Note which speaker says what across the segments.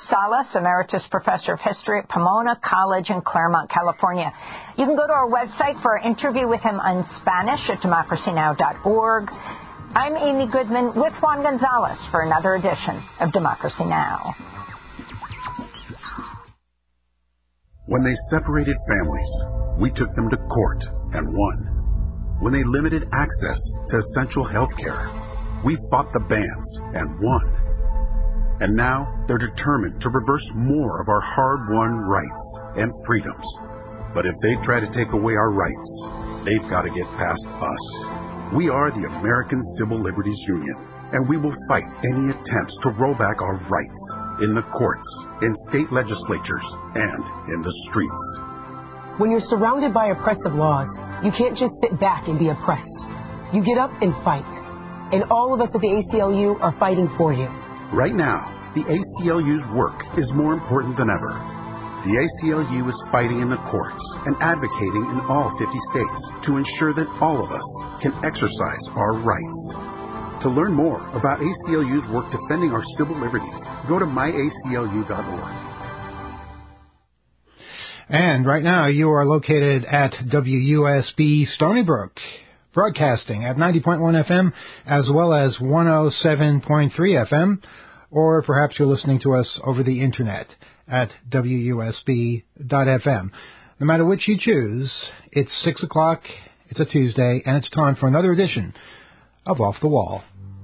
Speaker 1: Salas, Emeritus Professor of History at Pomona College in Claremont, California. You can go to our website for our interview with him in Spanish at democracynow.org. I'm Amy Goodman with Juan Gonzalez for another edition of Democracy Now!
Speaker 2: When they separated families, we took them to court and won. When they limited access to essential health care, we fought the bans and won. And now they're determined to reverse more of our hard-won rights and freedoms. But if they try to take away our rights, they've got to get past us. We are the American Civil Liberties Union, and we will fight any attempts to roll back our rights in the courts, in state legislatures, and in the streets.
Speaker 3: When you're surrounded by oppressive laws, you can't just sit back and be oppressed. You get up and fight. And all of us at the ACLU are fighting for you.
Speaker 2: Right now, the ACLU's work is more important than ever. The ACLU is fighting in the courts and advocating in all 50 states to ensure that all of us can exercise our rights. To learn more about ACLU's work defending our civil liberties, go to myaclu.org.
Speaker 4: And right now you are located at WUSB Stony Brook, broadcasting at 90.1 FM as well as 107.3 FM, or perhaps you're listening to us over the internet at WUSB.FM. No matter which you choose, it's 6 o'clock, it's a Tuesday, and it's time for another edition of Off the Wall.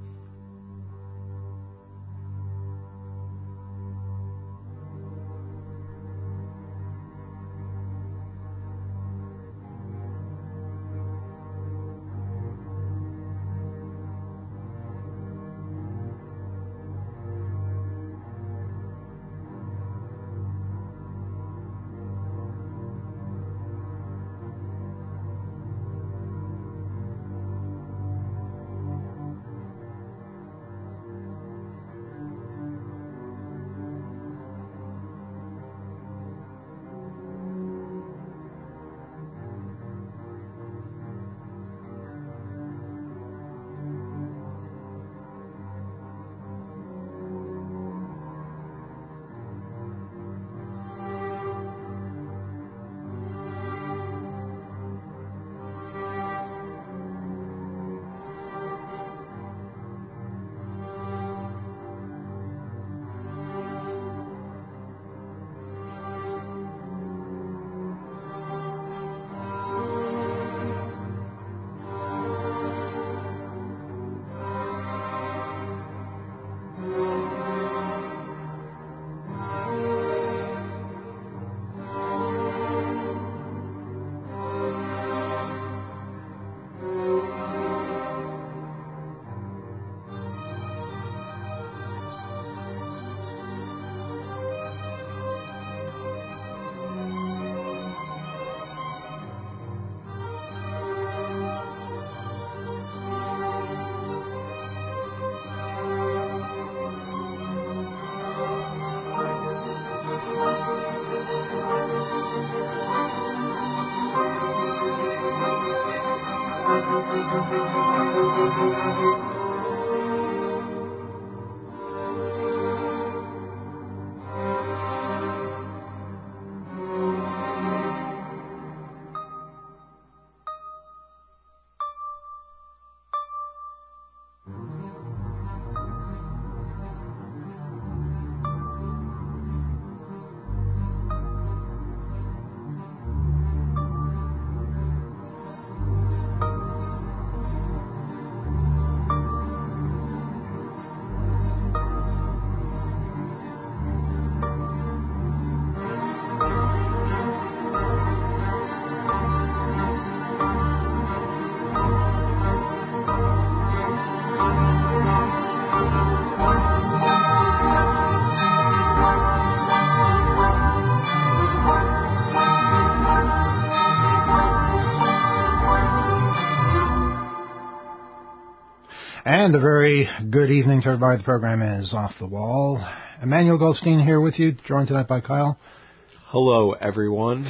Speaker 4: And a very good evening to everybody. The program is Off the Wall. Emmanuel Goldstein here with you, joined tonight by Kyle.
Speaker 5: Hello, everyone.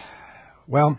Speaker 4: Well,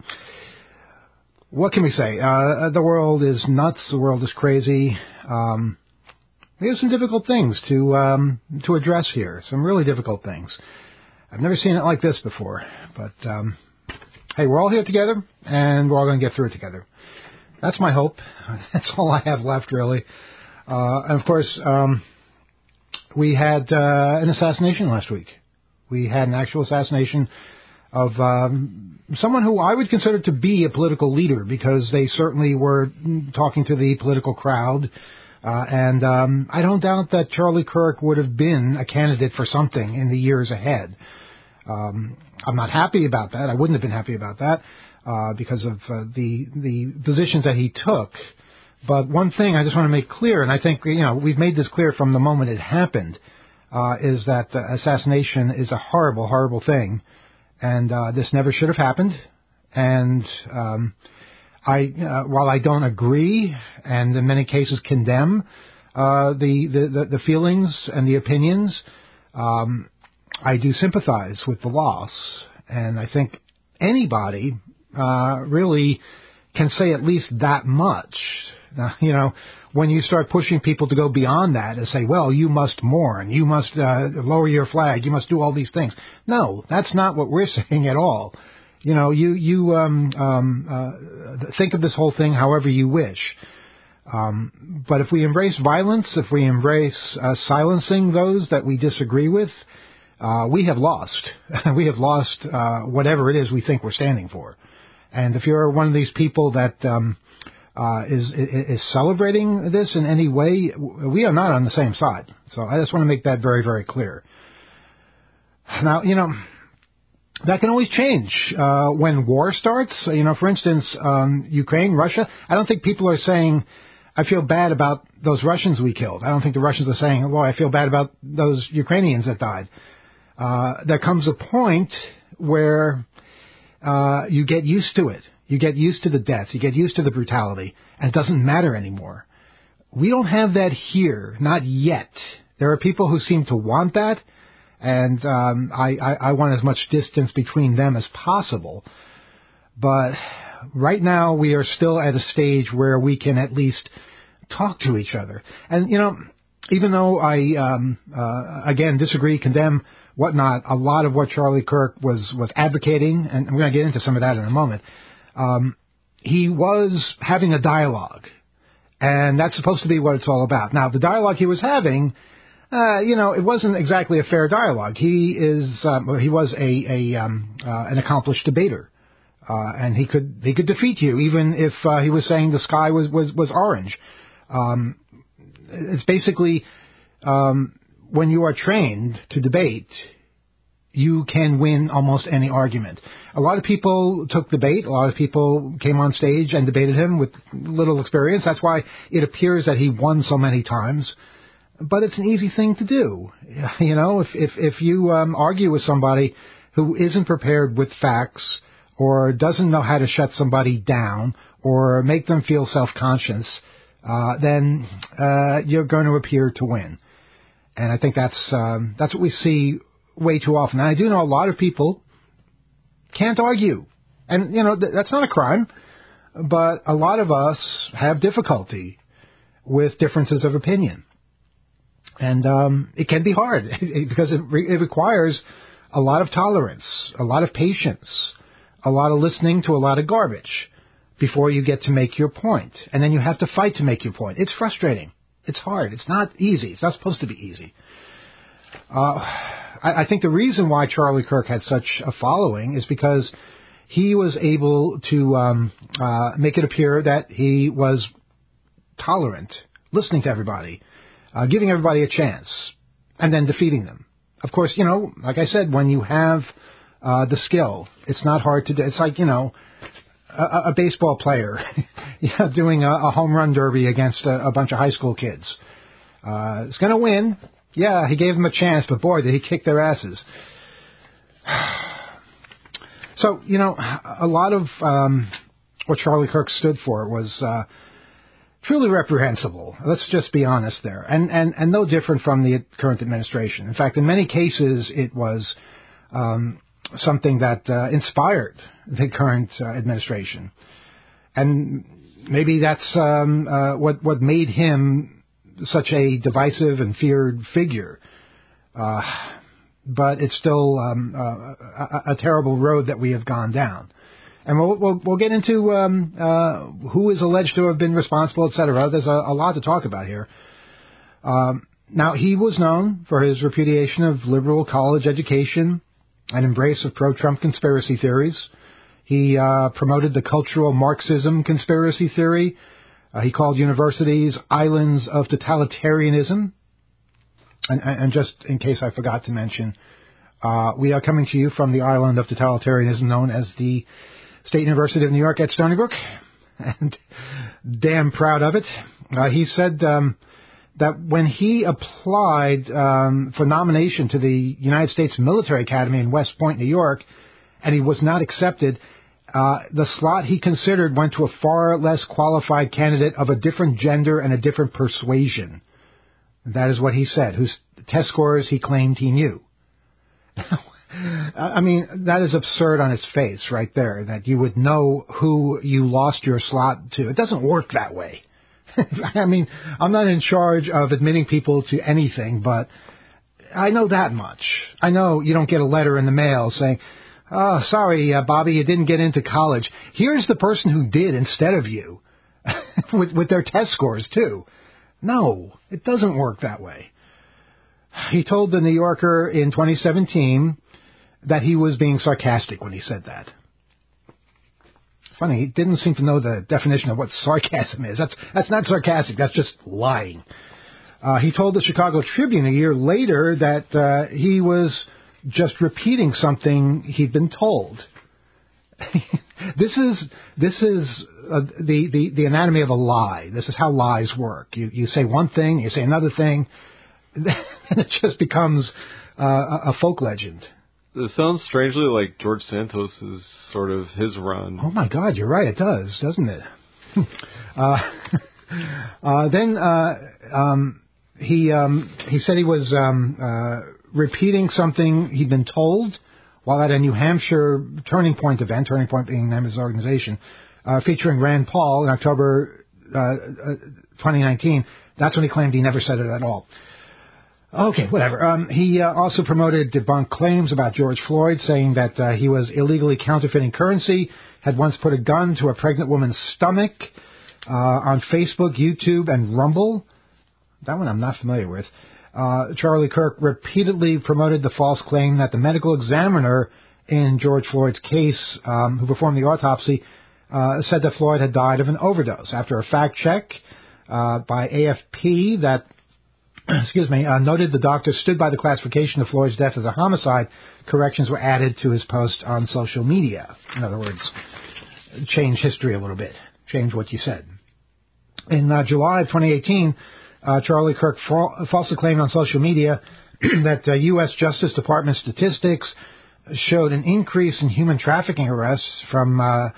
Speaker 4: what can we say? The world is nuts. The world is crazy. we have some difficult things to address here. Some really difficult things. I've never seen it like this before. But hey, we're all here together, and we're all going to get through it together. That's my hope. That's all I have left, really. And of course, we had an assassination last week. We had an actual assassination of someone who I would consider to be a political leader, because they certainly were talking to the political crowd. And I don't doubt that Charlie Kirk would have been a candidate for something in the years ahead. I'm not happy about that. I wouldn't have been happy about that because of the positions that he took. But one thing I just want to make clear, and I think we've made this clear from the moment it happened, is that assassination is a horrible, horrible thing, and this never should have happened. And while I don't agree, and in many cases condemn the feelings and the opinions, I do sympathize with the loss, and I think anybody really can say at least that much. When you start pushing people to go beyond that and say, well, you must mourn, you must lower your flag, you must do all these things. No, that's not what we're saying at all. Think of this whole thing however you wish. But if we embrace violence, if we embrace silencing those that we disagree with, we have lost. We have lost whatever it is we think we're standing for. And if you're one of these people that is celebrating this in any way, we are not on the same side. So I just want to make that very, very clear. Now, that can always change when war starts. For instance, Ukraine, Russia, I don't think people are saying, I feel bad about those Russians we killed. I don't think the Russians are saying, well, I feel bad about those Ukrainians that died. There comes a point where you get used to it. You get used to the death. You get used to the brutality, and it doesn't matter anymore. We don't have that here, not yet. There are people who seem to want that, and I want as much distance between them as possible. But right now, we are still at a stage where we can at least talk to each other. And, even though I, again, disagree, condemn, whatnot, a lot of what Charlie Kirk was advocating, and we're going to get into some of that in a moment, he was having a dialogue, and that's supposed to be what it's all about. Now, the dialogue he was having, it wasn't exactly a fair dialogue. He was an accomplished debater, and he could defeat you even if he was saying the sky was orange. It's basically when you are trained to debate, you can win almost any argument. A lot of people took the bait. A lot of people came on stage and debated him with little experience. That's why it appears that he won so many times. But it's an easy thing to do. If you argue with somebody who isn't prepared with facts, or doesn't know how to shut somebody down, or make them feel self-conscious, then you're going to appear to win. And I think that's what we see way too often. And I do know a lot of people can't argue. And, that's not a crime. But a lot of us have difficulty with differences of opinion. And it can be hard because it requires a lot of tolerance, a lot of patience, a lot of listening to a lot of garbage before you get to make your point. And then you have to fight to make your point. It's frustrating. It's hard. It's not easy. It's not supposed to be easy. I think the reason why Charlie Kirk had such a following is because he was able to make it appear that he was tolerant, listening to everybody, giving everybody a chance, and then defeating them. Of course, like I said, when you have the skill, it's not hard to do. It's like, a baseball player doing a home run derby against a bunch of high school kids. It's going to win. Yeah, he gave them a chance, but boy, did he kick their asses. So, a lot of what Charlie Kirk stood for was truly reprehensible. Let's just be honest there. And no different from the current administration. In fact, in many cases, it was something that inspired the current administration. And maybe that's what made him such a divisive and feared figure. But it's still a terrible road that we have gone down. And we'll get into who is alleged to have been responsible, etc. There's a lot to talk about here. Now, he was known for his repudiation of liberal college education and embrace of pro-Trump conspiracy theories. He promoted the cultural Marxism conspiracy theory. He called universities islands of totalitarianism. And just in case I forgot to mention, we are coming to you from the island of totalitarianism known as the State University of New York at Stony Brook, and damn proud of it. He said that when he applied for nomination to the United States Military Academy in West Point, New York, and he was not accepted, the slot he considered went to a far less qualified candidate of a different gender and a different persuasion. That is what he said, whose test scores he claimed he knew. I mean, that is absurd on its face right there, that you would know who you lost your slot to. It doesn't work that way. I mean, I'm not in charge of admitting people to anything, but I know that much. I know you don't get a letter in the mail saying, oh, sorry, Bobby, you didn't get into college. Here's the person who did instead of you, with their test scores, too. No, it doesn't work that way. He told the New Yorker in 2017 that he was being sarcastic when he said that. It's funny, he didn't seem to know the definition of what sarcasm is. That's not sarcastic, that's just lying. He told the Chicago Tribune a year later that he was just repeating something he'd been told. This is the anatomy of a lie. This is how lies work. You say one thing, you say another thing, and it just becomes a folk legend.
Speaker 5: It sounds strangely like George Santos is sort of his run.
Speaker 4: Oh my God, you're right. It does, doesn't it? He said he was repeating something he'd been told while at a New Hampshire Turning Point event, Turning Point being the name of his organization, featuring Rand Paul in October 2019. That's when he claimed he never said it at all. Okay, whatever. He also promoted debunked claims about George Floyd, saying that he was illegally counterfeiting currency, had once put a gun to a pregnant woman's stomach on Facebook, YouTube, and Rumble. That one I'm not familiar with. Charlie Kirk repeatedly promoted the false claim that the medical examiner in George Floyd's case, who performed the autopsy, said that Floyd had died of an overdose. After a fact check by AFP that noted the doctor stood by the classification of Floyd's death as a homicide, corrections were added to his post on social media. In other words, change history a little bit. Change what you said. In July of 2018, Charlie Kirk falsely claimed on social media that U.S. Justice Department statistics showed an increase in human trafficking arrests from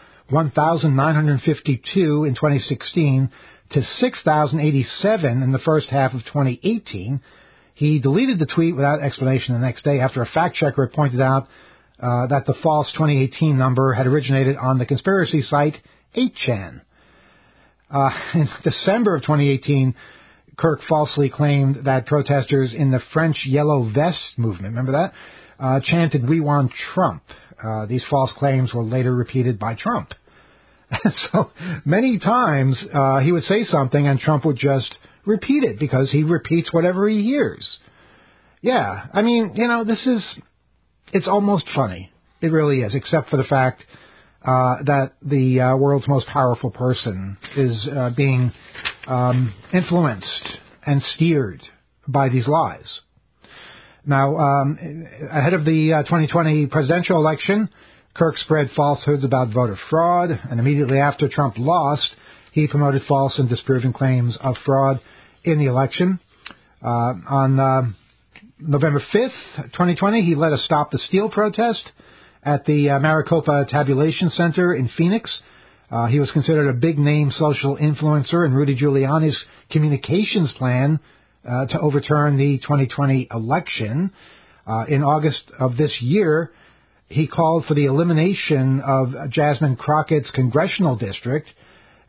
Speaker 4: 1,952 in 2016 to 6,087 in the first half of 2018. He deleted the tweet without explanation the next day after a fact checker pointed out that the false 2018 number had originated on the conspiracy site 8chan. In December of 2018, Kirk falsely claimed that protesters in the French Yellow Vest movement, remember that, chanted, "We want Trump." These false claims were later repeated by Trump. So many times he would say something and Trump would just repeat it because he repeats whatever he hears. Yeah, I mean, it's almost funny. It really is, except for the fact that the world's most powerful person is being influenced and steered by these lies. Now, ahead of the 2020 presidential election, Kirk spread falsehoods about voter fraud, and immediately after Trump lost, he promoted false and disproven claims of fraud in the election. On November 5th, 2020, he led a Stop the Steal protest at the Maricopa Tabulation Center in Phoenix. He was considered a big-name social influencer in Rudy Giuliani's communications plan to overturn the 2020 election. In August of this year, he called for the elimination of Jasmine Crockett's congressional district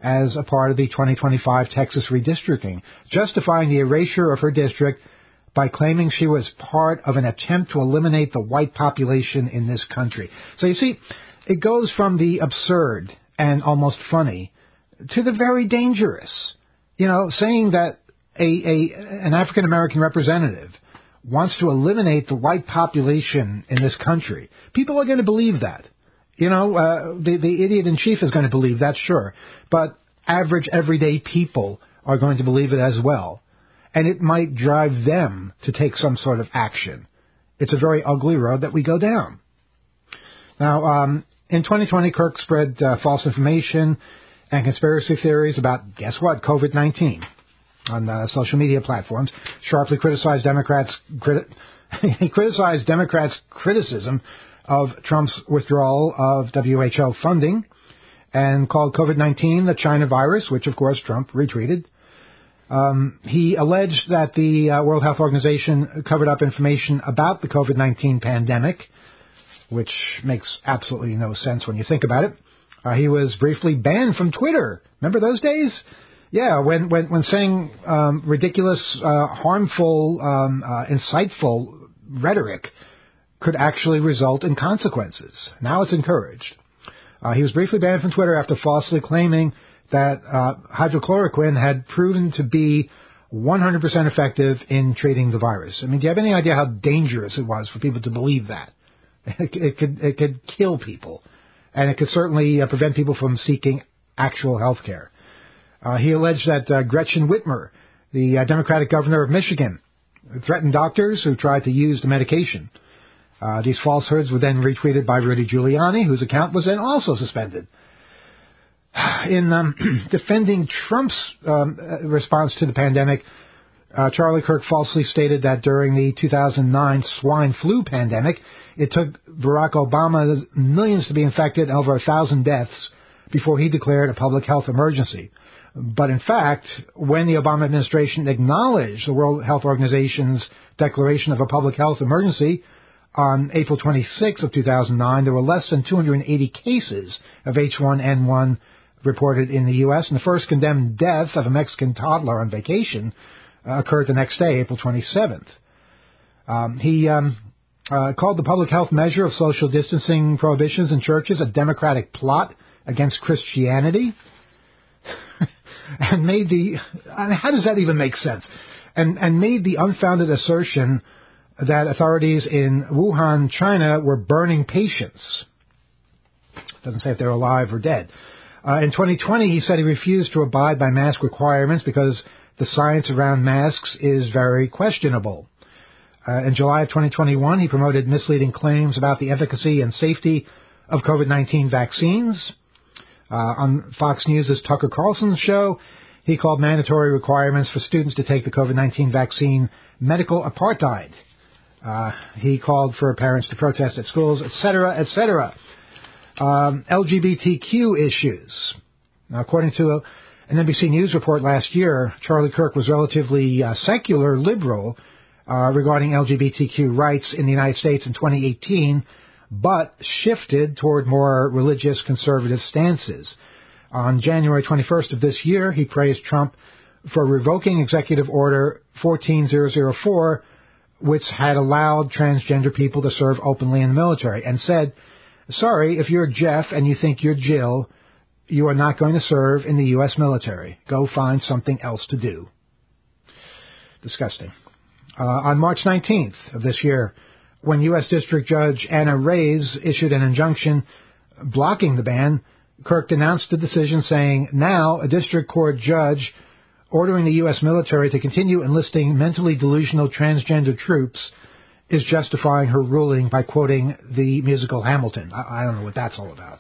Speaker 4: as a part of the 2025 Texas redistricting, justifying the erasure of her district by claiming she was part of an attempt to eliminate the white population in this country. So you see, it goes from the absurd and almost funny to the very dangerous. You know, saying that an African-American representative wants to eliminate the white population in this country. People are going to believe that. You know, the idiot in chief is going to believe that, sure. But average, everyday people are going to believe it as well. And it might drive them to take some sort of action. It's a very ugly road that we go down. Now, in 2020, Kirk spread false information and conspiracy theories about, guess what, COVID-19 on social media platforms, sharply criticized Democrats' criticism of Trump's withdrawal of WHO funding, and called COVID-19 the China virus, which, of course, Trump retweeted. He alleged that the World Health Organization covered up information about the COVID-19 pandemic, which makes absolutely no sense when you think about it. He was briefly banned from Twitter. Remember those days? Yeah, when saying ridiculous, harmful, insightful rhetoric could actually result in consequences. Now it's encouraged. He was briefly banned from Twitter after falsely claiming that hydrochloroquine had proven to be 100% effective in treating the virus. I mean, do you have any idea how dangerous it was for people to believe that? It could kill people, and it could certainly prevent people from seeking actual health care. He alleged that Gretchen Whitmer, the Democratic governor of Michigan, threatened doctors who tried to use the medication. These falsehoods were then retweeted by Rudy Giuliani, whose account was then also suspended. In defending Trump's response to the pandemic, Charlie Kirk falsely stated that during the 2009 swine flu pandemic, it took Barack Obama millions to be infected and over 1,000 deaths before he declared a public health emergency. But in fact, when the Obama administration acknowledged the World Health Organization's declaration of a public health emergency on April 26 of 2009, there were less than 280 cases of H1N1 reported in the U.S., and the first condemned death of a Mexican toddler on vacation occurred the next day, April 27th. He called the public health measure of social distancing prohibitions in churches a Democratic plot against Christianity. And made how does that even make sense? And made the unfounded assertion that authorities in Wuhan, China, were burning patients. Doesn't say if they're alive or dead. In 2020, he said he refused to abide by mask requirements because the science around masks is very questionable. In July of 2021, he promoted misleading claims about the efficacy and safety of COVID-19 vaccines. On Fox News' Tucker Carlson's show, he called mandatory requirements for students to take the COVID-19 vaccine medical apartheid. He called for parents to protest at schools, etc., etc. LGBTQ issues. Now, according to an NBC News report last year, Charlie Kirk was relatively secular liberal regarding LGBTQ rights in the United States in 2018, but shifted toward more religious conservative stances. On January 21st of this year, he praised Trump for revoking Executive Order 14004, which had allowed transgender people to serve openly in the military, and said, sorry, if you're Jeff and you think you're Jill, you are not going to serve in the U.S. military. Go find something else to do. Disgusting. On March 19th of this year, when U.S. District Judge Anna Reyes issued an injunction blocking the ban, Kirk denounced the decision, saying, now a district court judge ordering the U.S. military to continue enlisting mentally delusional transgender troops is justifying her ruling by quoting the musical Hamilton. I don't know what that's all about.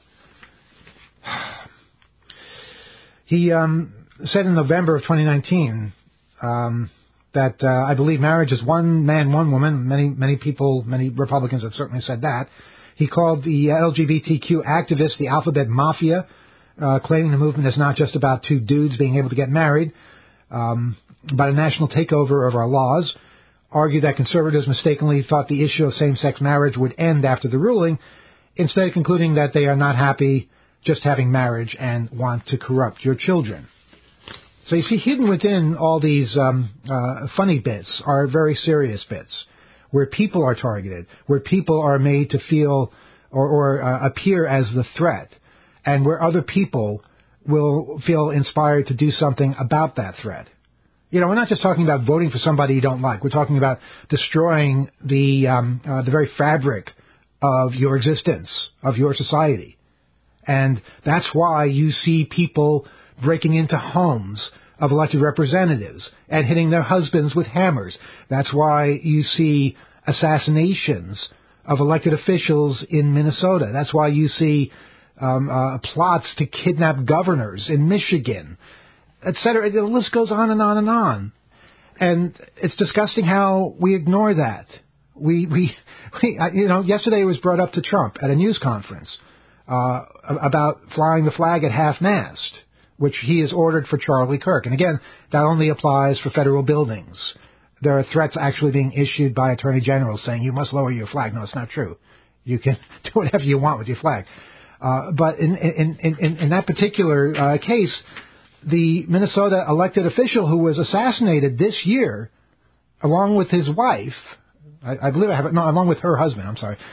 Speaker 4: He said in November of 2019 that I believe marriage is one man, one woman. Many people, many Republicans have certainly said that. He called the LGBTQ activists the alphabet mafia, claiming the movement is not just about two dudes being able to get married, but a national takeover of our laws. Argued that conservatives mistakenly thought the issue of same-sex marriage would end after the ruling, instead concluding that they are not happy just having marriage and want to corrupt your children. So you see, hidden within all these funny bits are very serious bits, where people are targeted, where people are made to feel or appear as the threat, and where other people will feel inspired to do something about that threat. You know, we're not just talking about voting for somebody you don't like. We're talking about destroying the very fabric of your existence, of your society. And that's why you see people breaking into homes of elected representatives and hitting their husbands with hammers. That's why you see assassinations of elected officials in Minnesota. That's why you see plots to kidnap governors in Michigan, etc. The list goes on and on and on. And it's disgusting how we ignore that. Yesterday it was brought up to Trump at a news conference about flying the flag at half-mast, which he has ordered for Charlie Kirk. And again, that only applies for federal buildings. There are threats actually being issued by attorney generals saying you must lower your flag. No, it's not true. You can do whatever you want with your flag. But in that particular case, the Minnesota elected official who was assassinated this year, along with his wife, I believe I have it, no, along with her husband, I'm sorry,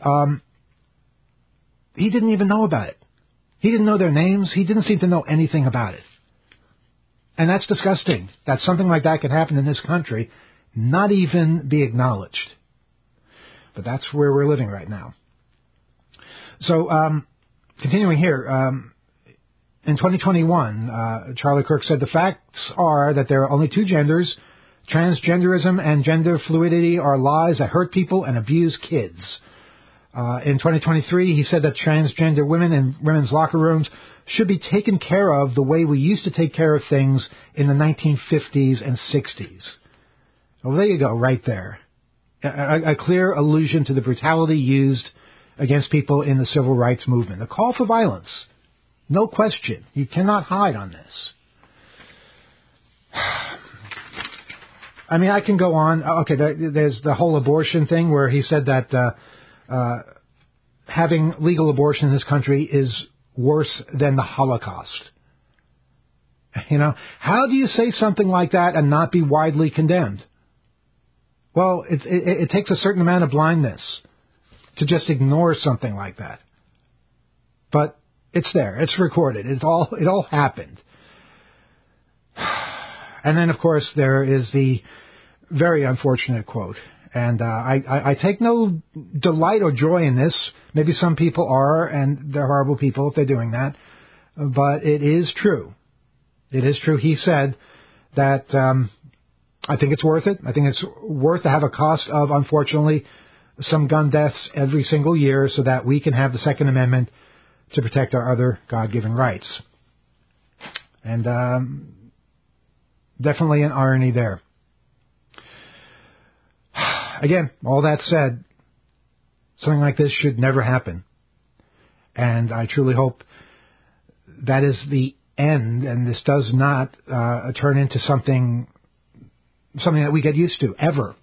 Speaker 4: he didn't even know about it. He didn't know their names. He didn't seem to know anything about it. And that's disgusting, that something like that could happen in this country, not even be acknowledged. But that's where we're living right now. So, continuing here, in 2021, Charlie Kirk said the facts are that there are only two genders. Transgenderism and gender fluidity are lies that hurt people and abuse kids. In 2023, he said that transgender women in women's locker rooms should be taken care of the way we used to take care of things in the 1950s and 60s. Well, there you go, right there. A clear allusion to the brutality used against people in the civil rights movement. A call for violence. No question. You cannot hide on this. I mean, I can go on. Okay, there's the whole abortion thing where he said that having legal abortion in this country is worse than the Holocaust. You know, how do you say something like that and not be widely condemned? Well, it takes a certain amount of blindness to just ignore something like that. But it's there. It's recorded. It all happened. And then, of course, there is the very unfortunate quote. And I take no delight or joy in this. Maybe some people are, and they're horrible people if they're doing that. But it is true. It is true. He said that I think it's worth it. I think it's worth to have a cost of, unfortunately, some gun deaths every single year so that we can have the Second Amendment to protect our other God-given rights. And definitely an irony there. Again, all that said, something like this should never happen. And I truly hope that is the end, and this does not turn into something that we get used to, ever.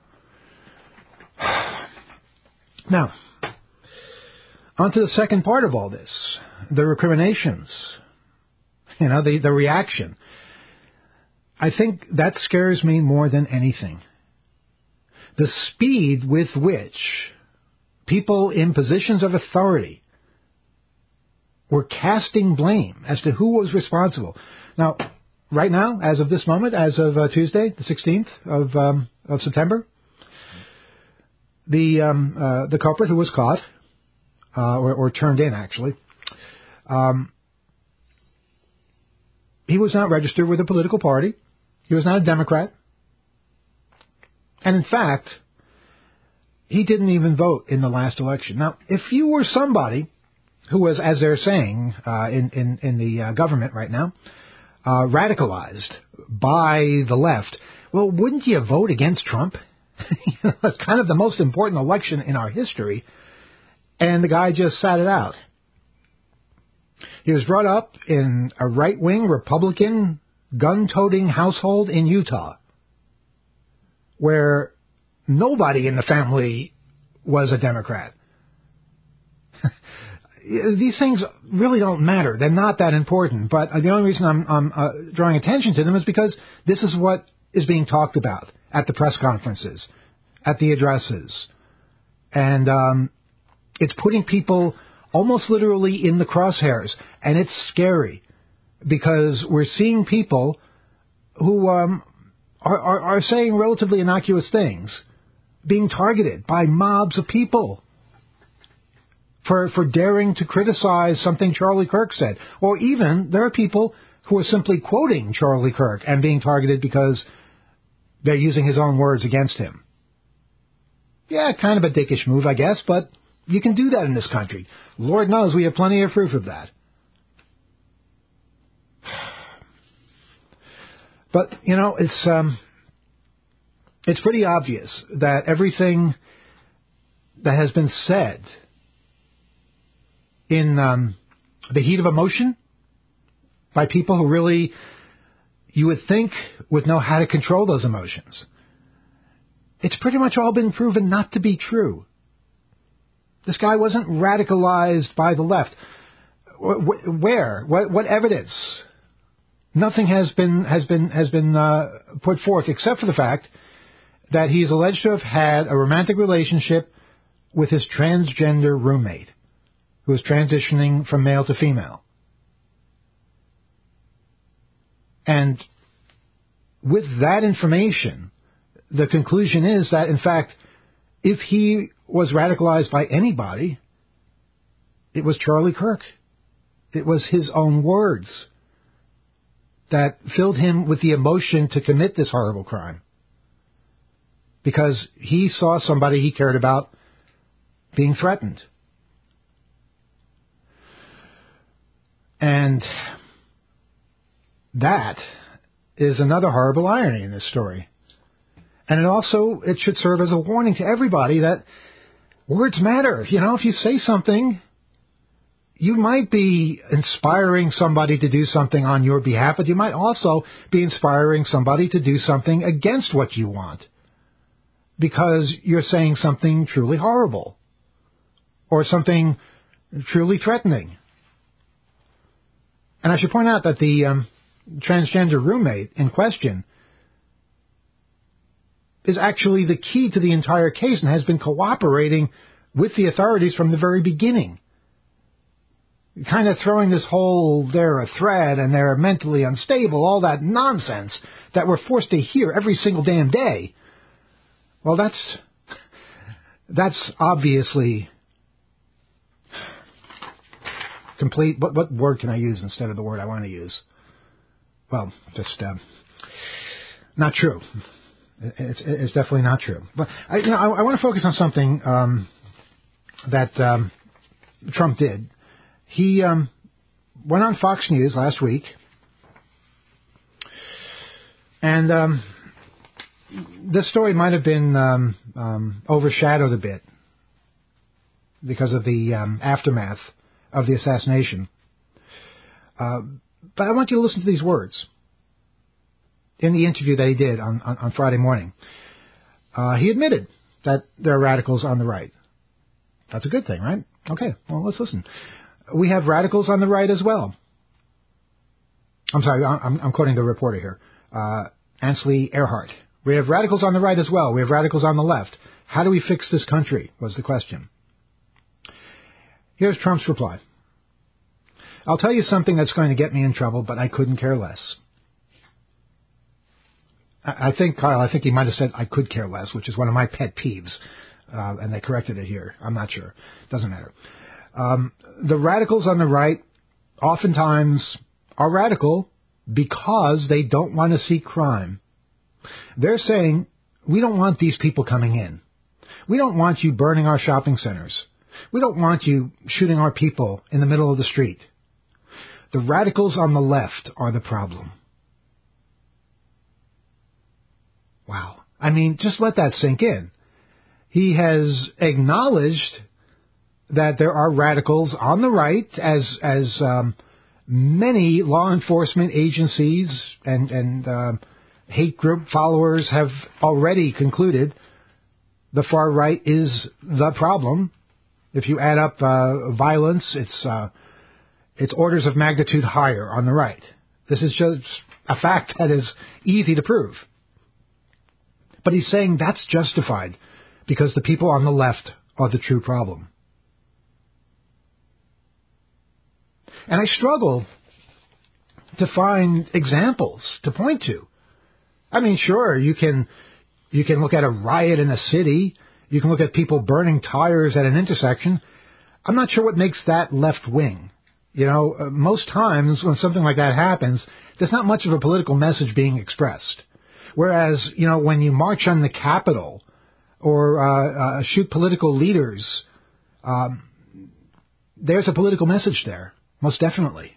Speaker 4: Now, on to the second part of all this, the recriminations, the reaction. I think that scares me more than anything. The speed with which people in positions of authority were casting blame as to who was responsible. Now, right now, as of this moment, as of Tuesday, the 16th of September, the culprit who was caught, or turned in actually, he was not registered with a political party. He was not a Democrat. And in fact, he didn't even vote in the last election. Now, if you were somebody who was, as they're saying in the government right now, radicalized by the left, well, wouldn't you vote against Trump? It's kind of the most important election in our history. And the guy just sat it out. He was brought up in a right-wing Republican gun-toting household in Utah, where nobody in the family was a Democrat. these things really don't matter. They're not that important. But the only reason I'm drawing attention to them is because this is what is being talked about at the press conferences, at the addresses. And it's putting people almost literally in the crosshairs. And it's scary because we're seeing people who are saying relatively innocuous things being targeted by mobs of people for daring to criticize something Charlie Kirk said. Or even there are people who are simply quoting Charlie Kirk and being targeted because they're using his own words against him. Yeah, kind of a dickish move, I guess, but you can do that in this country. Lord knows we have plenty of proof of that. But, you know, it's pretty obvious that everything that has been said in the heat of emotion by people who really, you would think, would know how to control those emotions, it's pretty much all been proven not to be true. This guy wasn't radicalized by the left. Where? What evidence? Nothing has been put forth except for the fact that he's alleged to have had a romantic relationship with his transgender roommate, who is transitioning from male to female. And with that information, the conclusion is that, in fact, if he was radicalized by anybody, it was Charlie Kirk. It was his own words that filled him with the emotion to commit this horrible crime. Because he saw somebody he cared about being threatened. And that is another horrible irony in this story. And it should serve as a warning to everybody that words matter. You know, if you say something, you might be inspiring somebody to do something on your behalf, but you might also be inspiring somebody to do something against what you want, because you're saying something truly horrible or something truly threatening. And I should point out that the transgender roommate in question is actually the key to the entire case and has been cooperating with the authorities from the very beginning. Kind of throwing this whole, they're a threat and they're mentally unstable, all that nonsense that we're forced to hear every single damn day. Well, that's obviously complete. What word can I use instead of the word I want to use? Well, just not true. It's definitely not true. But I want to focus on something that Trump did. He went on Fox News last week, and this story might have been overshadowed a bit because of the aftermath of the assassination. But I want you to listen to these words in the interview that he did on Friday morning. He admitted that there are radicals on the right. That's a good thing, right? Okay, well, let's listen. We have radicals on the right as well. I'm sorry, I'm quoting the reporter here. Ansley Earhart. We have radicals on the right as well. We have radicals on the left. How do we fix this country, was the question. Here's Trump's reply. I'll tell you something that's going to get me in trouble, but I couldn't care less. I think, Kyle, he might have said I could care less, which is one of my pet peeves. And they corrected it here. I'm not sure. Doesn't matter. The radicals on the right oftentimes are radical because they don't want to see crime. They're saying, we don't want these people coming in. We don't want you burning our shopping centers. We don't want you shooting our people in the middle of the street. The radicals on the left are the problem. Wow. I mean, just let that sink in. He has acknowledged that there are radicals on the right, as many law enforcement agencies and hate group followers have already concluded. The far right is the problem. If you add up violence, it's orders of magnitude higher on the right. This is just a fact that is easy to prove. But he's saying that's justified because the people on the left are the true problem. And I struggle to find examples to point to. I mean, sure, you can look at a riot in a city. You can look at people burning tires at an intersection. I'm not sure what makes that left wing. You know, most times when something like that happens, there's not much of a political message being expressed. Whereas, you know, when you march on the Capitol or shoot political leaders, there's a political message there, most definitely.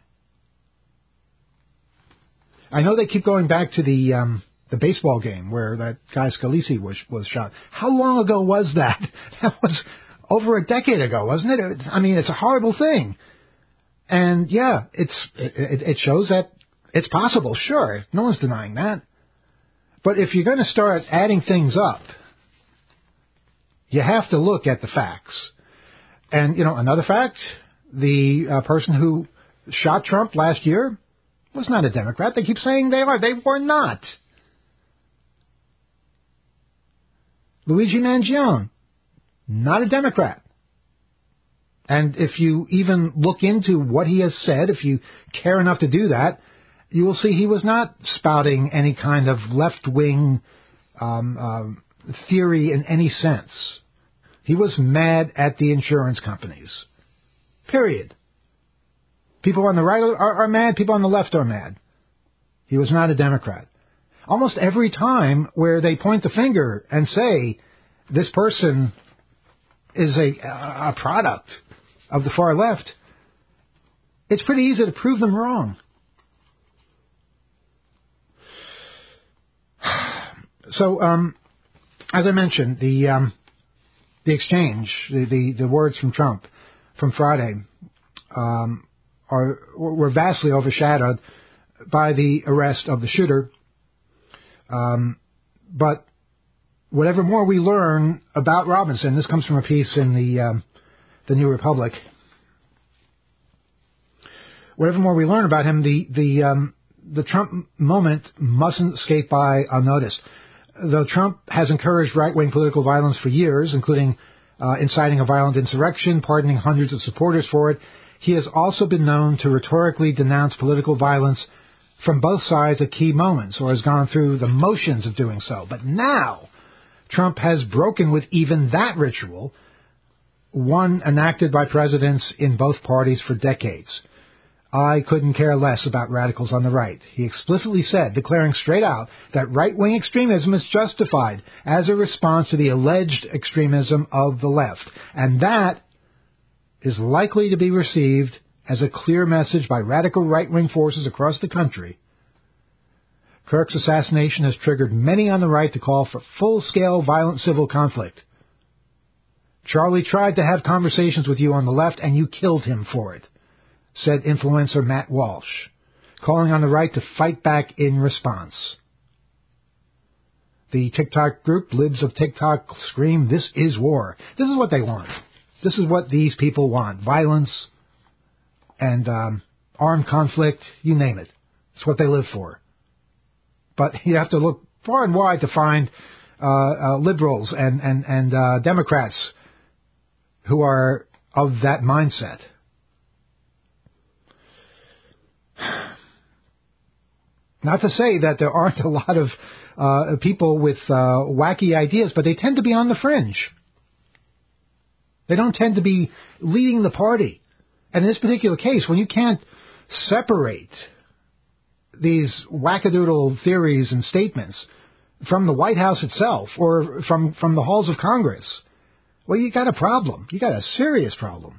Speaker 4: I know they keep going back to the baseball game where that guy Scalise was shot. How long ago was that? That was over a decade ago, wasn't it? I mean, it's a horrible thing. And yeah, it shows that it's possible, sure. No one's denying that. But if you're going to start adding things up, you have to look at the facts. And, you know, another fact, the person who shot Trump last year was not a Democrat. They keep saying they are. They were not. Luigi Mangione, not a Democrat. And if you even look into what he has said, if you care enough to do that, you will see he was not spouting any kind of left-wing theory in any sense. He was mad at the insurance companies. Period. People on the right are mad. People on the left are mad. He was not a Democrat. Almost every time where they point the finger and say this person is a product of the far left, it's pretty easy to prove them wrong. So, as I mentioned, the exchange, the words from Trump from Friday, were vastly overshadowed by the arrest of the shooter. But whatever more we learn about Robinson, this comes from a piece in the New Republic. Whatever more we learn about him, the Trump moment mustn't escape by unnoticed. Though Trump has encouraged right-wing political violence for years, including inciting a violent insurrection, pardoning hundreds of supporters for it, he has also been known to rhetorically denounce political violence from both sides at key moments, or has gone through the motions of doing so. But now, Trump has broken with even that ritual, one enacted by presidents in both parties for decades. I couldn't care less about radicals on the right, he explicitly said, declaring straight out that right-wing extremism is justified as a response to the alleged extremism of the left. And that is likely to be received as a clear message by radical right-wing forces across the country. Kirk's assassination has triggered many on the right to call for full-scale violent civil conflict. Charlie tried to have conversations with you on the left, and you killed him for it, said influencer Matt Walsh, calling on the right to fight back in response. The TikTok group, Libs of TikTok, scream, "This is war." This is what they want. This is what these people want. Violence and armed conflict, you name it. It's what they live for. But you have to look far and wide to find liberals and Democrats who are of that mindset. Not to say that there aren't a lot of people with wacky ideas, but they tend to be on the fringe. They don't tend to be leading the party. And in this particular case, when you can't separate these wackadoodle theories and statements from the White House itself or from the halls of Congress, well, you got a problem. You got a serious problem.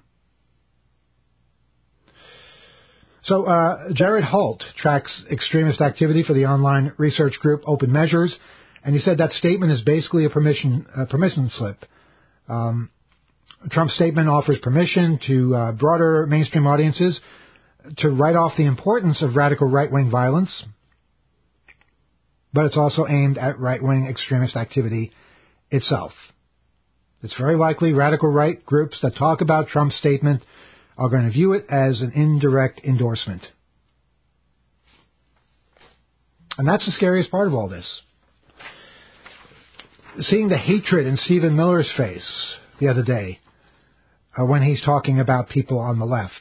Speaker 4: So Jared Holt tracks extremist activity for the online research group Open Measures, and he said that statement is basically a permission slip. Trump's statement offers permission to broader mainstream audiences to write off the importance of radical right-wing violence, but it's also aimed at right-wing extremist activity itself. It's very likely radical right groups that talk about Trump's statement are going to view it as an indirect endorsement. And that's the scariest part of all this. Seeing the hatred in Stephen Miller's face the other day when he's talking about people on the left.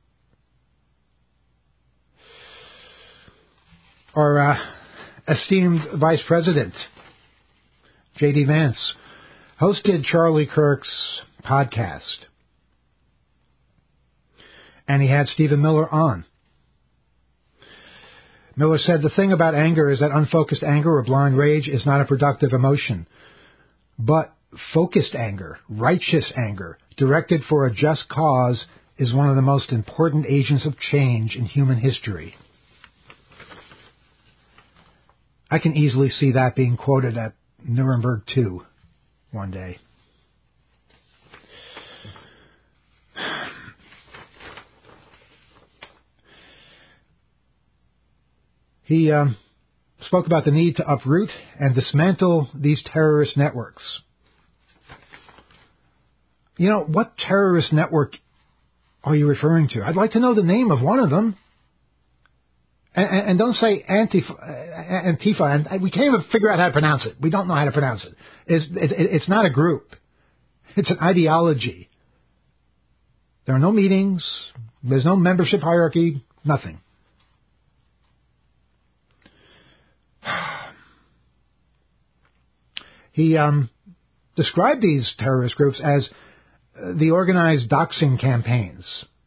Speaker 4: Or esteemed Vice President J.D. Vance hosted Charlie Kirk's podcast. And he had Stephen Miller on. Miller said, the thing about anger is that unfocused anger or blind rage is not a productive emotion. But focused anger, righteous anger, directed for a just cause, is one of the most important agents of change in human history. I can easily see that being quoted at Nuremberg 2 one day. He spoke about the need to uproot and dismantle these terrorist networks. You know, what terrorist network are you referring to? I'd like to know the name of one of them. And don't say Antifa, and we can't even figure out how to pronounce it. We don't know how to pronounce it. It's not a group. It's an ideology. There are no meetings. There's no membership hierarchy. Nothing. He described these terrorist groups as the organized doxing campaigns.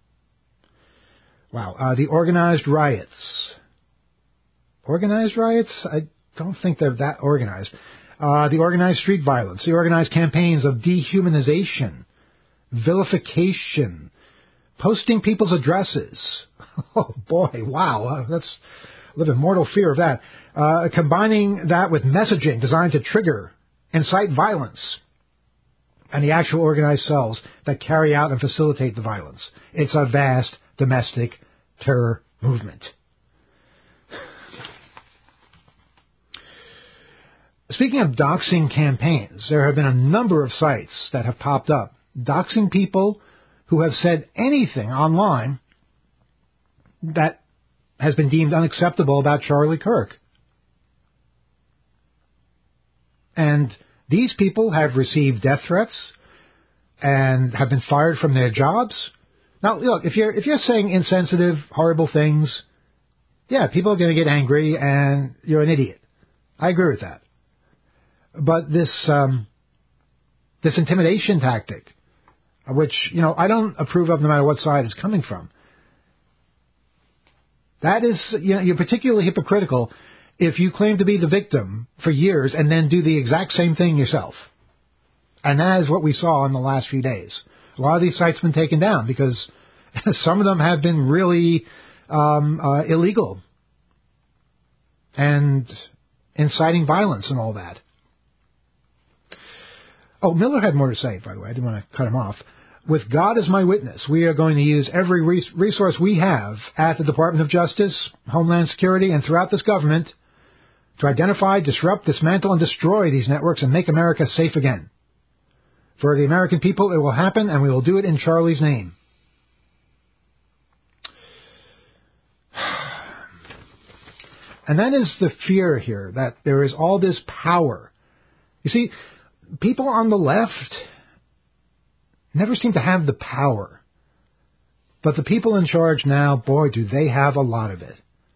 Speaker 4: Wow. The organized riots. Organized riots? I don't think they're that organized. The organized street violence. The organized campaigns of dehumanization, vilification, posting people's addresses. Oh, boy. Wow. That's live in mortal fear of that. Combining that with messaging designed to trigger, incite violence, and the actual organized cells that carry out and facilitate the violence. It's a vast domestic terror movement. Speaking of doxing campaigns, there have been a number of sites that have popped up doxing people who have said anything online that has been deemed unacceptable about Charlie Kirk. And these people have received death threats and have been fired from their jobs. Now, look, if you're saying insensitive, horrible things, yeah, people are going to get angry and you're an idiot. I agree with that. But this intimidation tactic, which, I don't approve of no matter what side it's coming from, that is, you're particularly hypocritical if you claim to be the victim for years and then do the exact same thing yourself. And that is what we saw in the last few days. A lot of these sites have been taken down because some of them have been really illegal and inciting violence and all that. Oh, Miller had more to say, by the way. I didn't want to cut him off. With God as my witness, we are going to use every resource we have at the Department of Justice, Homeland Security, and throughout this government to identify, disrupt, dismantle, and destroy these networks and make America safe again. For the American people, it will happen, and we will do it in Charlie's name. And that is the fear here, that there is all this power. You see, people on the left never seem to have the power. But the people in charge now, boy, do they have a lot of it.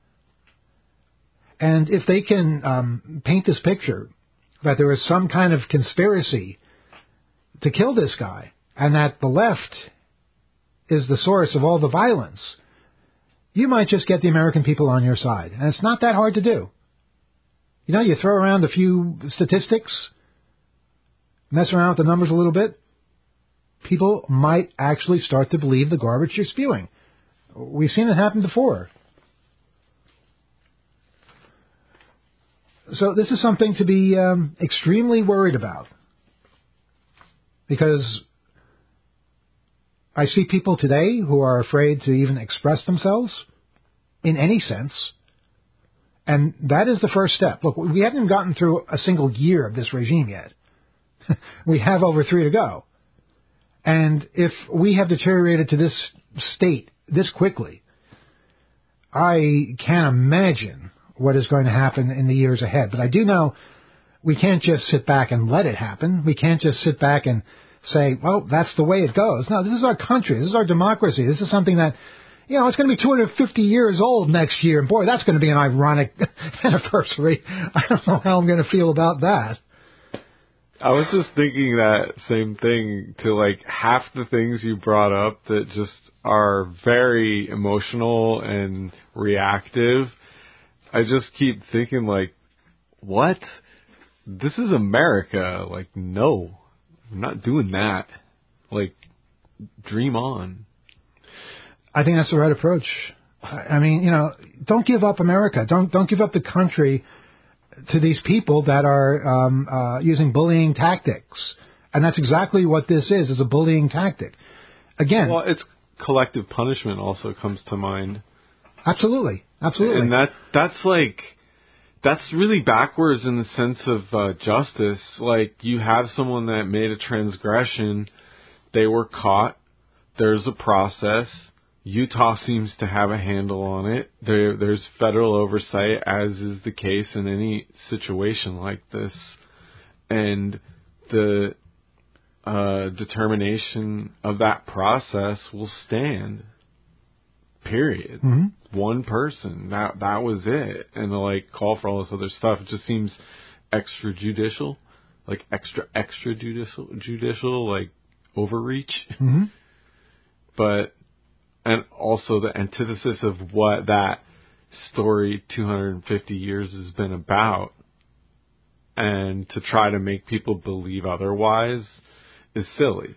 Speaker 4: And if they can paint this picture that there is some kind of conspiracy to kill this guy, and that the left is the source of all the violence, you might just get the American people on your side. And it's not that hard to do. You throw around a few statistics, mess around with the numbers a little bit, people might actually start to believe the garbage you're spewing. We've seen it happen before. So this is something to be extremely worried about. Because I see people today who are afraid to even express themselves in any sense. And that is the first step. Look, we haven't gotten through a single year of this regime yet. We have over 3 to go. And if we have deteriorated to this state this quickly, I can't imagine what is going to happen in the years ahead. But I do know we can't just sit back and let it happen. We can't just sit back and say, well, that's the way it goes. No, this is our country. This is our democracy. This is something that, it's going to be 250 years old next year. And boy, that's going to be an ironic anniversary. I don't know how I'm going to feel about that.
Speaker 5: I was just thinking that same thing to like half the things you brought up that just are very emotional and reactive. I just keep thinking like, what? This is America. Like, no, I'm not doing that. Like, dream on.
Speaker 4: I think that's the right approach. I mean, don't give up America. Don't give up the country to these people that are using bullying tactics. And that's exactly what this is a bullying tactic. Again.
Speaker 5: Well, it's collective punishment also comes to mind.
Speaker 4: Absolutely. Absolutely.
Speaker 5: And that's really backwards in the sense of justice. Like, you have someone that made a transgression. They were caught. There's a process. Utah seems to have a handle on it. There's federal oversight, as is the case in any situation like this. And the determination of that process will stand. Period.
Speaker 4: Mm-hmm.
Speaker 5: One person. That was it. And the call for all this other stuff, it just seems extrajudicial. Like extrajudicial, like overreach.
Speaker 4: Mm-hmm.
Speaker 5: And also the antithesis of what that story 250 years has been about. And to try to make people believe otherwise is silly.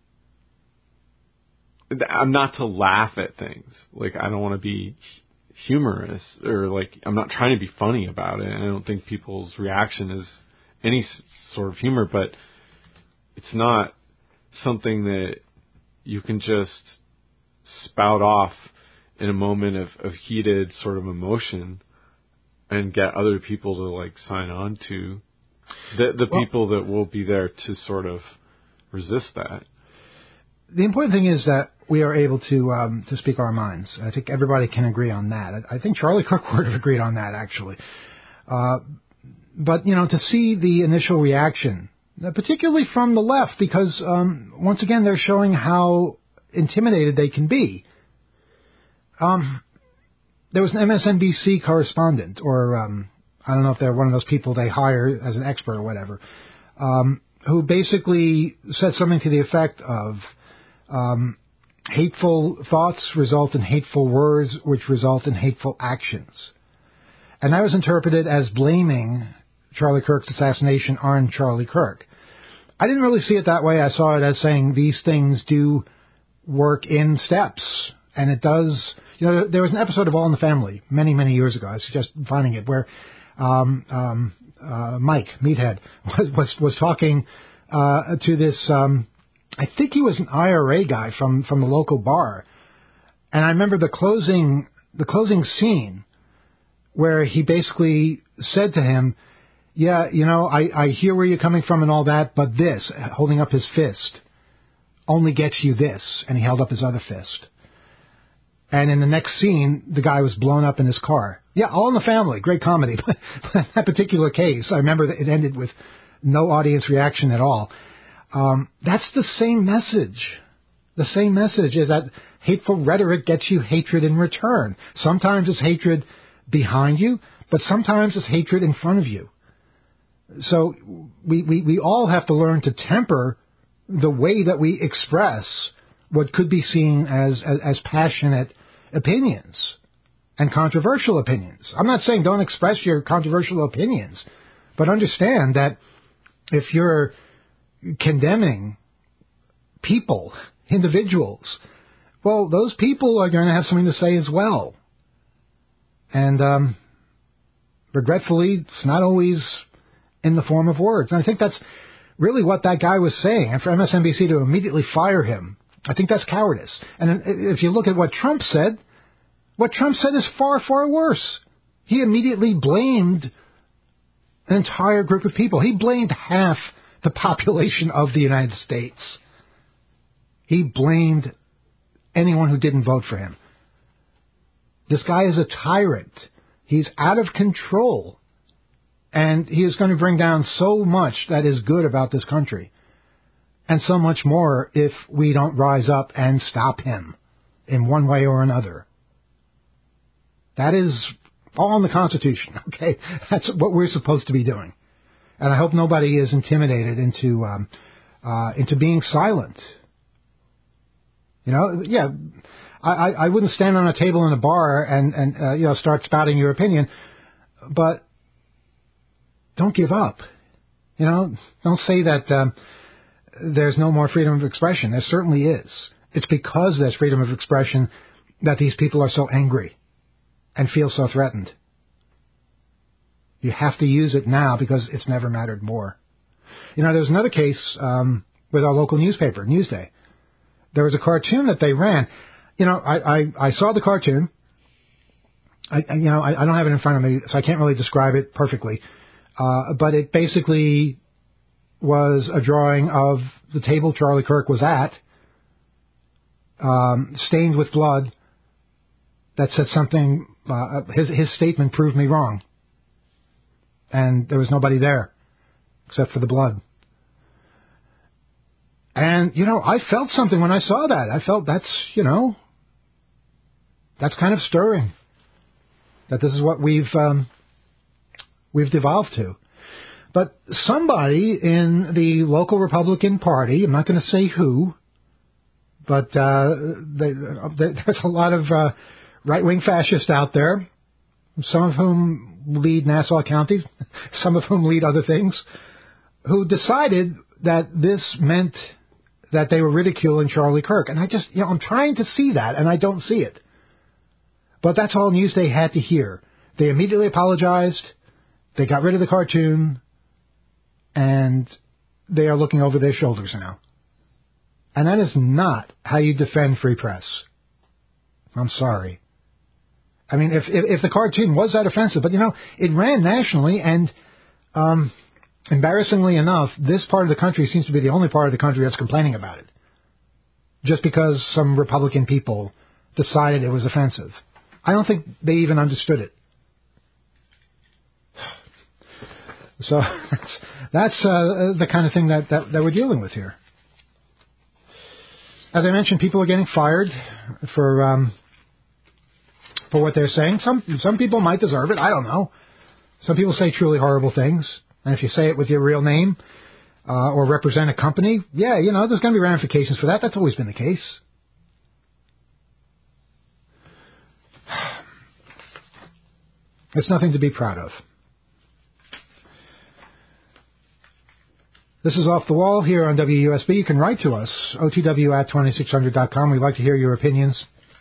Speaker 5: I'm not to laugh at things. Like, I don't want to be humorous or I'm not trying to be funny about it. And I don't think people's reaction is any sort of humor, but it's not something that you can just spout off in a moment of heated sort of emotion and get other people to sign on to. The people that will be there to sort of resist that.
Speaker 4: The important thing is that we are able to speak our minds. I think everybody can agree on that. I think Charlie Kirk would have agreed on that, actually. But, to see the initial reaction, particularly from the left, because, once again, they're showing how intimidated they can be. There was an MSNBC correspondent, or I don't know if they're one of those people they hire as an expert or whatever, who basically said something to the effect of hateful thoughts result in hateful words, which result in hateful actions. And that was interpreted as blaming Charlie Kirk's assassination on Charlie Kirk. I didn't really see it that way. I saw it as saying these things do work in steps. And it does, there was an episode of All in the Family many, many years ago. I suggest finding it, where Mike Meathead was talking to this, I think he was an IRA guy from the local bar. And I remember the closing scene where he basically said to him, yeah, I hear where you're coming from and all that, but this, holding up his fist, only gets you this. And he held up his other fist. And in the next scene, the guy was blown up in his car. Yeah, All in the Family, great comedy. But in that particular case, I remember that it ended with no audience reaction at all. That's the same message. The same message is that hateful rhetoric gets you hatred in return. Sometimes it's hatred behind you, but sometimes it's hatred in front of you. So we all have to learn to temper the way that we express what could be seen as passionate opinions and controversial opinions. I'm not saying don't express your controversial opinions, but understand that if you're condemning people, individuals, well, those people are going to have something to say as well. And regretfully, it's not always in the form of words. And I think that's really what that guy was saying. And for MSNBC to immediately fire him, I think that's cowardice. And if you look at what Trump said is far, far worse. He immediately blamed an entire group of people. He blamed half the population of the United States. He blamed anyone who didn't vote for him. This guy is a tyrant. He's out of control. And he is going to bring down so much that is good about this country. And so much more if we don't rise up and stop him in one way or another. That is all in the Constitution, okay? That's what we're supposed to be doing. And I hope nobody is intimidated into being silent. You know, yeah, I wouldn't stand on a table in a bar and start spouting your opinion, but don't give up. You know, don't say that there's no more freedom of expression. There certainly is. It's because there's freedom of expression that these people are so angry and feel so threatened. You have to use it now because it's never mattered more. You know, there was another case with our local newspaper, Newsday. There was a cartoon that they ran. You know, I saw the cartoon. I don't have it in front of me, so I can't really describe it perfectly. But it basically was a drawing of the table Charlie Kirk was at, stained with blood, that said something, his statement proved me wrong. And there was nobody there, except for the blood. And, you know, I felt something when I saw that. I felt that's kind of stirring. That this is what we've devolved to. But somebody in the local Republican Party, I'm not going to say who, but there's a lot of right-wing fascists out there, some of whom lead Nassau County, some of whom lead other things, who decided that this meant that they were ridiculing Charlie Kirk. And I'm trying to see that, and I don't see it. But that's all Newsday had to hear. They immediately apologized. They got rid of the cartoon. And they are looking over their shoulders now. And that is not how you defend free press. I'm sorry. I mean, if the cartoon was that offensive, but it ran nationally, and embarrassingly enough, this part of the country seems to be the only part of the country that's complaining about it. Just because some Republican people decided it was offensive. I don't think they even understood it. So that's the kind of thing that we're dealing with here. As I mentioned, people are getting fired for what they're saying. Some people might deserve it. I don't know. Some people say truly horrible things, and if you say it with your real name or represent a company, yeah, there's going to be ramifications for that. That's always been the case. It's nothing to be proud of. This is Off the Wall here on WUSB. You can write to us, otw@2600.com. We'd like to hear your opinions.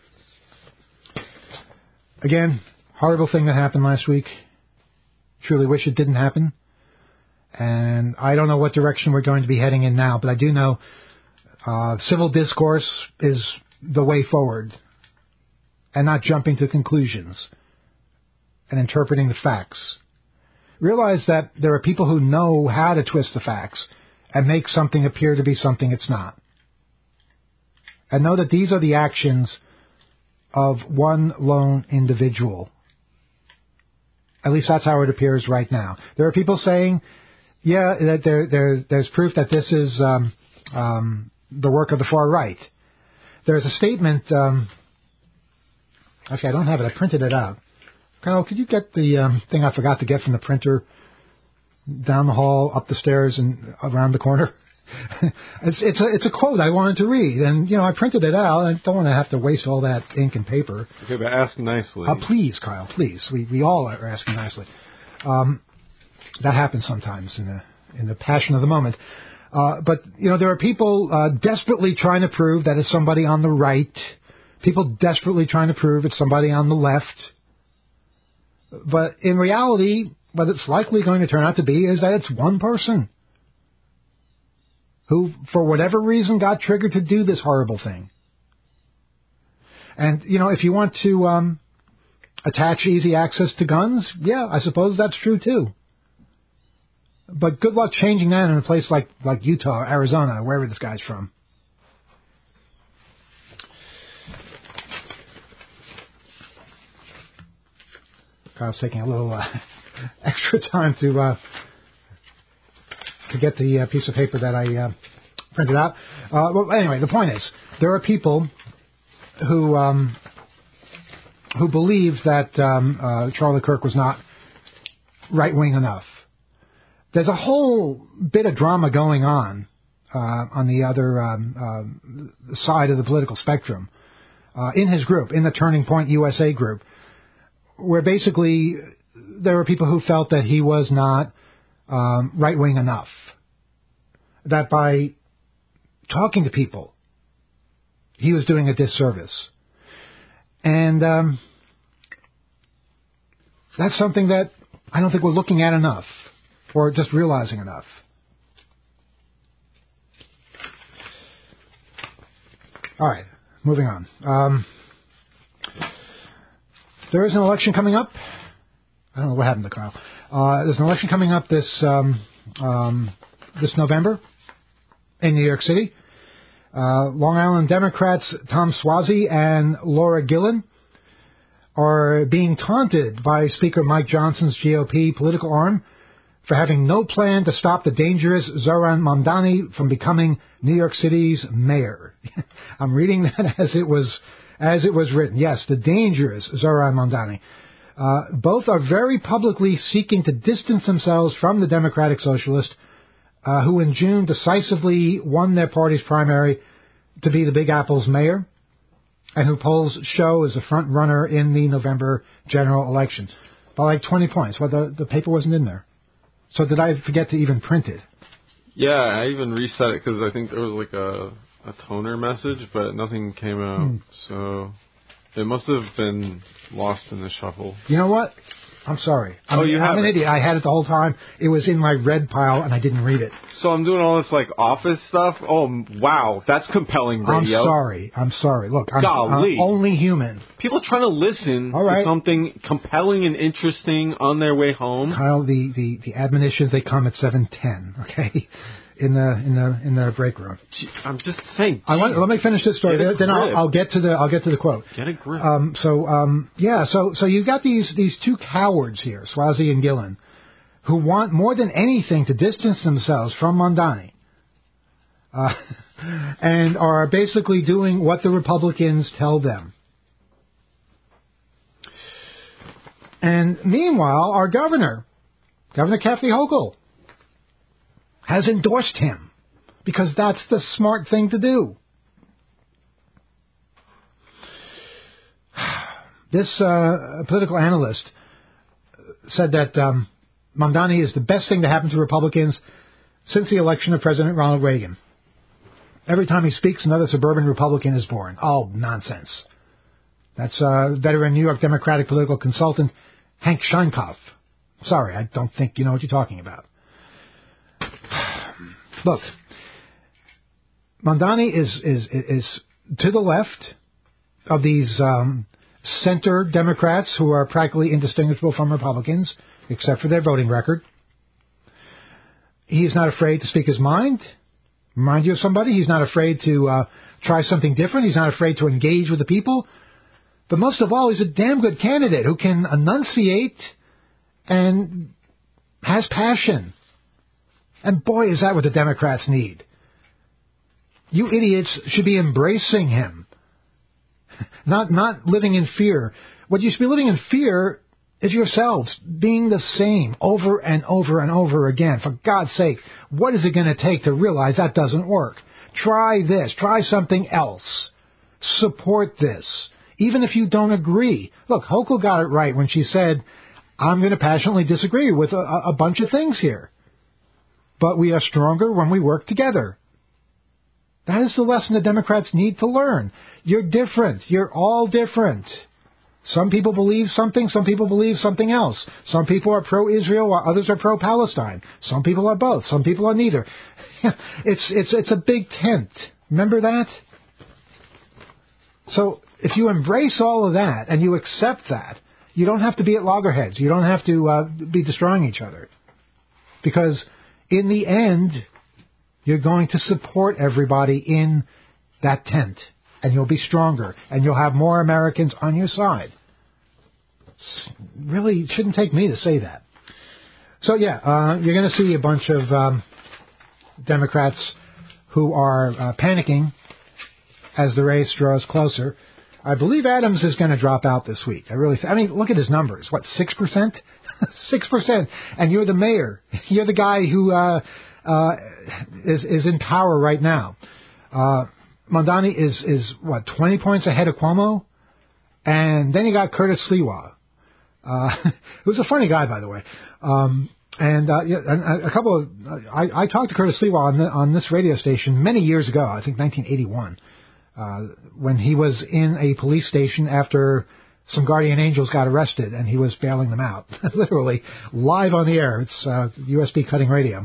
Speaker 4: Again, horrible thing that happened last week. Truly wish it didn't happen. And I don't know what direction we're going to be heading in now, but I do know civil discourse is the way forward, and not jumping to conclusions and interpreting the facts. Realize that there are people who know how to twist the facts and make something appear to be something it's not. And know that these are the actions of one lone individual. At least that's how it appears right now. There are people saying, yeah, that there's proof that this is the work of the far right. There's a statement, actually I don't have it, I printed it out. Kyle, could you get the thing I forgot to get from the printer down the hall, up the stairs, and around the corner? It's a quote I wanted to read, and I printed it out. I don't want to have to waste all that ink and paper.
Speaker 5: Okay, but ask nicely.
Speaker 4: Please, Kyle, please. We all are asking nicely. That happens sometimes in the passion of the moment. But there are people desperately trying to prove that it's somebody on the right. People desperately trying to prove it's somebody on the left. But in reality, what it's likely going to turn out to be is that it's one person who, for whatever reason, got triggered to do this horrible thing. And, if you want to attach easy access to guns, yeah, I suppose that's true too. But good luck changing that in a place like Utah, Arizona, wherever this guy's from. Kyle's taking a little extra time to get the piece of paper that I printed out. Well, anyway, the point is, there are people who believe that Charlie Kirk was not right-wing enough. There's a whole bit of drama going on the other side of the political spectrum in his group, in the Turning Point USA group, where basically there were people who felt that he was not right-wing enough, that by talking to people, he was doing a disservice. And that's something that I don't think we're looking at enough, or just realizing enough. All right, moving on. There is an election coming up. I don't know what happened to Kyle. There's an election coming up this November in New York City. Long Island Democrats Tom Suozzi and Laura Gillen are being taunted by Speaker Mike Johnson's GOP political arm for having no plan to stop the dangerous Zohran Mamdani from becoming New York City's mayor. I'm reading that as it was written. Yes, the dangerous Zohran Mamdani. Both are very publicly seeking to distance themselves from the Democratic Socialist, who in June decisively won their party's primary to be the Big Apple's mayor, and who polls show as the front runner in the November general elections by like 20 points. Well, the paper wasn't in there. So did I forget to even print it?
Speaker 5: Yeah, I even reset it because I think there was like a toner message, but nothing came out. So it must have been lost in the shuffle.
Speaker 4: You know what? I'm sorry. I'm an idiot. I had it the whole time. It was in my red pile, and I didn't read it.
Speaker 5: So I'm doing all this, like, office stuff? Oh, wow. That's compelling radio.
Speaker 4: I'm sorry. Look, I'm only human.
Speaker 5: People are trying to listen to something compelling and interesting on their way home.
Speaker 4: Kyle, the admonitions, they come at 7:10, okay? In the break room.
Speaker 5: I'm just saying.
Speaker 4: Let me finish this story. Then I'll get to the quote.
Speaker 5: Get a grip.
Speaker 4: So you got these two cowards here, Suozzi and Gillen, who want more than anything to distance themselves from Mamdani, and are basically doing what the Republicans tell them. And meanwhile, our Governor Kathy Hochul, has endorsed him because that's the smart thing to do. This political analyst said that Mamdani is the best thing to happen to Republicans since the election of President Ronald Reagan. Every time he speaks, another suburban Republican is born. Oh, nonsense. That's veteran New York Democratic political consultant Hank Scheinkopf. Sorry, I don't think you know what you're talking about. Look, Mamdani is to the left of these center Democrats who are practically indistinguishable from Republicans, except for their voting record. He's not afraid to speak his mind. Remind you of somebody? He's not afraid to try something different. He's not afraid to engage with the people. But most of all, he's a damn good candidate who can enunciate and has passion. And boy, is that what the Democrats need. You idiots should be embracing him. Not living in fear. What you should be living in fear is yourselves being the same over and over and over again. For God's sake, what is it going to take to realize that doesn't work? Try this. Try something else. Support this. Even if you don't agree. Look, Hochul got it right when she said, I'm going to passionately disagree with a bunch of things here. But we are stronger when we work together. That is the lesson the Democrats need to learn. You're different. You're all different. Some people believe something. Some people believe something else. Some people are pro-Israel while others are pro-Palestine. Some people are both. Some people are neither. It's a big tent. Remember that? So if you embrace all of that and you accept that, you don't have to be at loggerheads. You don't have to be destroying each other. Because in the end, you're going to support everybody in that tent, and you'll be stronger, and you'll have more Americans on your side. Really, it shouldn't take me to say that. So, yeah, you're going to see a bunch of Democrats who are panicking as the race draws closer. I believe Adams is going to drop out this week. I mean, look at his numbers. What, 6%? 6%. And you're the mayor. You're the guy who is in power right now. Mamdani is 20 points ahead of Cuomo? And then you got Curtis Sliwa. Who's a funny guy, by the way. And a couple of, I talked to Curtis Sliwa on this radio station many years ago, I think 1981, when he was in a police station after some guardian angels got arrested and he was bailing them out. Literally, live on the air. It's USB cutting radio.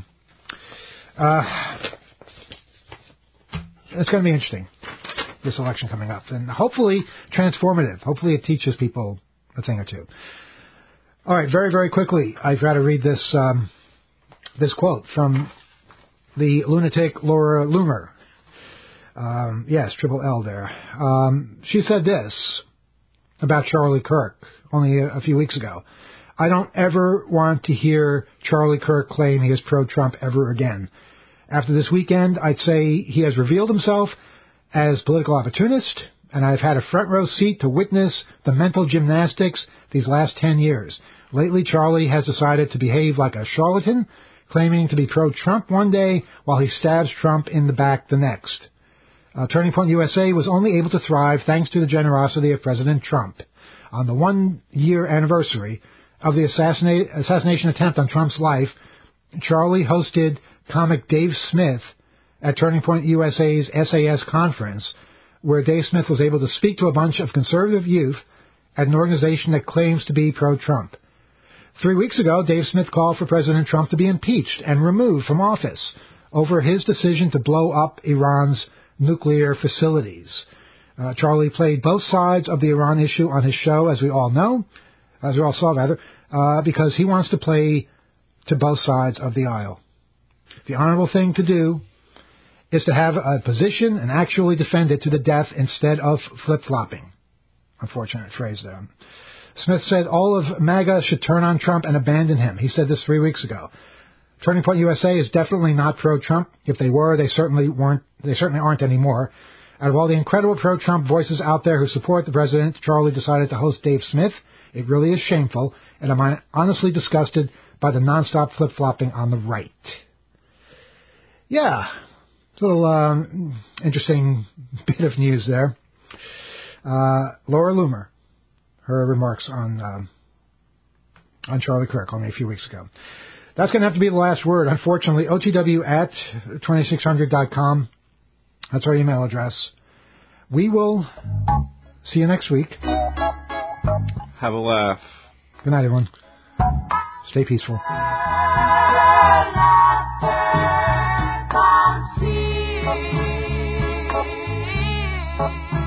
Speaker 4: It's going to be interesting, this election coming up, and hopefully transformative. Hopefully it teaches people a thing or two. All right, very, very quickly, I've got to read this this quote from the lunatic Laura Loomer. Yes, triple L there. She said this about Charlie Kirk only a few weeks ago. I don't ever want to hear Charlie Kirk claim he is pro-Trump ever again. After this weekend, I'd say he has revealed himself as political opportunist, and I've had a front row seat to witness the mental gymnastics these last 10 years. Lately, Charlie has decided to behave like a charlatan, claiming to be pro-Trump one day while he stabs Trump in the back the next. Turning Point USA was only able to thrive thanks to the generosity of President Trump. On the 1-year anniversary of the assassination attempt on Trump's life, Charlie hosted comic Dave Smith at Turning Point USA's SAS conference, where Dave Smith was able to speak to a bunch of conservative youth at an organization that claims to be pro-Trump. 3 weeks ago, Dave Smith called for President Trump to be impeached and removed from office over his decision to blow up Iran's nuclear facilities. Charlie played both sides of the Iran issue on his show, as we all saw, because he wants to play to both sides of the aisle. The honorable thing to do is to have a position and actually defend it to the death instead of flip-flopping. Unfortunate phrase there. Smith said all of MAGA should turn on Trump and abandon him. He said this 3 weeks ago. Turning Point USA is definitely not pro-Trump. If they were, they certainly weren't. They certainly aren't anymore. Out of all the incredible pro-Trump voices out there who support the president, Charlie decided to host Dave Smith. It really is shameful, and I'm honestly disgusted by the nonstop flip-flopping on the right. Yeah, it's a little interesting bit of news there. Laura Loomer, her remarks on Charlie Kirk only a few weeks ago. That's going to have to be the last word. Unfortunately, OTW@2600.com. That's our email address. We will see you next week.
Speaker 5: Have a laugh.
Speaker 4: Good night, everyone. Stay peaceful.
Speaker 6: Come see.